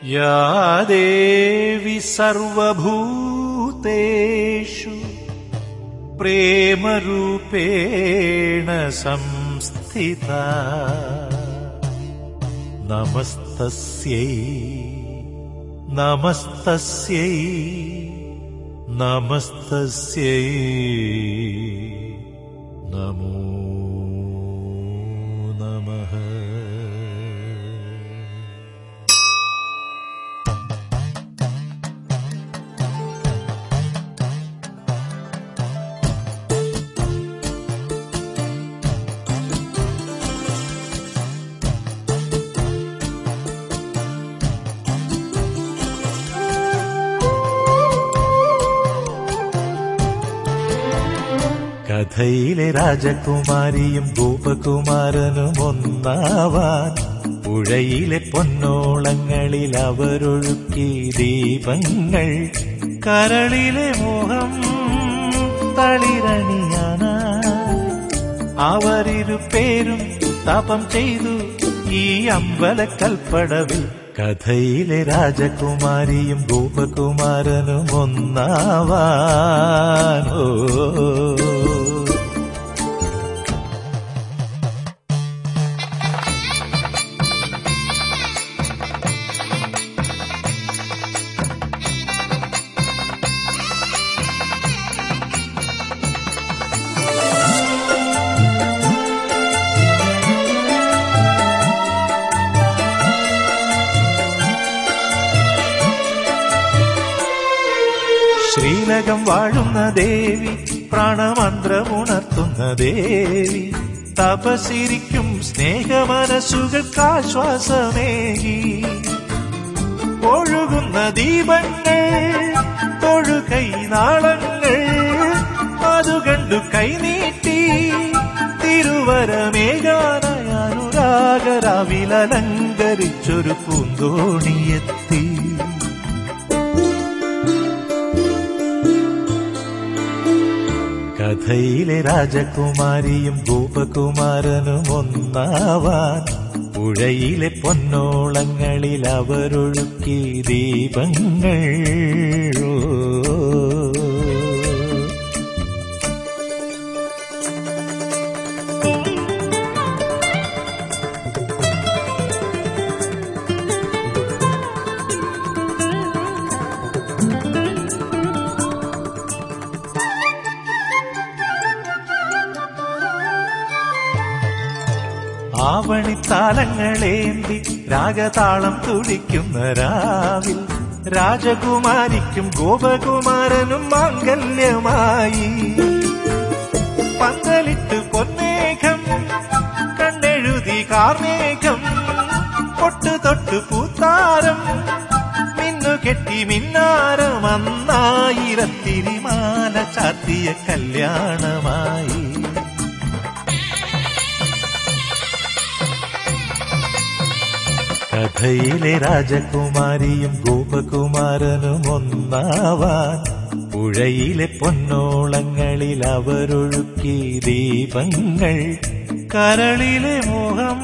या देवी सर्वभूतेषु प्रेमरूपेण संस्थिता नमस्तस्यै नमस्तस्यै नमस्तस्यै नमो नमः। കഥയിലെ രാജകുമാരിയും ഗോപകുമാരനും ഒന്നാവാൻ പുഴയിലെ പൊന്നോളങ്ങളിൽ അവരൊഴുക്കി ദീപങ്ങൾ. കരളിലെ മോഹം തളിരണിയാനായി അവരിരുപേരും തപം ചെയ്തു ഈ അമ്പലക്കൽപ്പടവിൽ. കഥയിലെ രാജകുമാരിയും ഗോപകുമാരനും ഒന്നാവാൻ ശ്രീലകം വാഴുന്ന ദേവി, പ്രാണമന്ത്രമുണർത്തുന്ന ദേവി, തപസിരിക്കും സ്നേഹമനസ്സുകൾക്കാശ്വാസമേകി. ഒഴുകുന്ന ദീപങ്ങൾ, തൊഴുകൈ നാളങ്ങൾ, അതുകണ്ടു കൈനീട്ടി തിരുവരമേകാനായ അനുരാഗരാവിലലങ്കരിച്ചൊരു പൂന്തോണിയെത്തി. കഥയിലെ രാജകുമാരിയും ഗോപകുമാരനും ഒന്നാവാൻ പുഴയിലെ പൊന്നോളങ്ങളിൽ അവരൊഴുക്കി ദീപങ്ങൾ. ആവണിത്താലങ്ങളേന്തി രാഗതാളം തുടിക്കുന്ന രാവിൽ രാജകുമാരിക്കും ഗോപകുമാരനും മാംഗല്യമായി. പന്തലിട്ട് പൊന്മേഘം കണ്ടെഴുതി കാർമേഘം, പൊട്ടു തൊട്ടു പൂത്താരം മിന്നുകെട്ടി മിന്നാരം, അന്നായിരത്തിരിമാല ചാത്തിയ കല്യാണമായി. കഥയിലെ രാജകുമാരിയും ഗോപകുമാരനും ഒന്നാവാൻ പുഴയിലെ പൊന്നോളങ്ങളിൽ അവരൊഴുക്കി ദീപങ്ങൾ. കരളിലെ മോഹം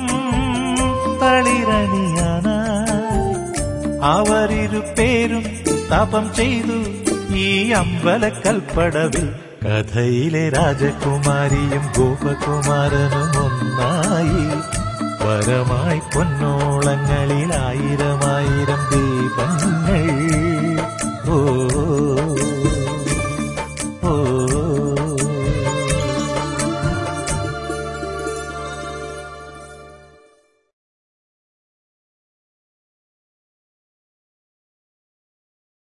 തളിരണിയാനായി അവരിരുപേരും തപം ചെയ്തു ഈ അമ്പലക്കൽപ്പടവിൽ. കഥയിലെ രാജകുമാരിയും ഗോപകുമാരനും ഒന്നായി വരമായി പൊന്നോളങ്ങളിൽ 1000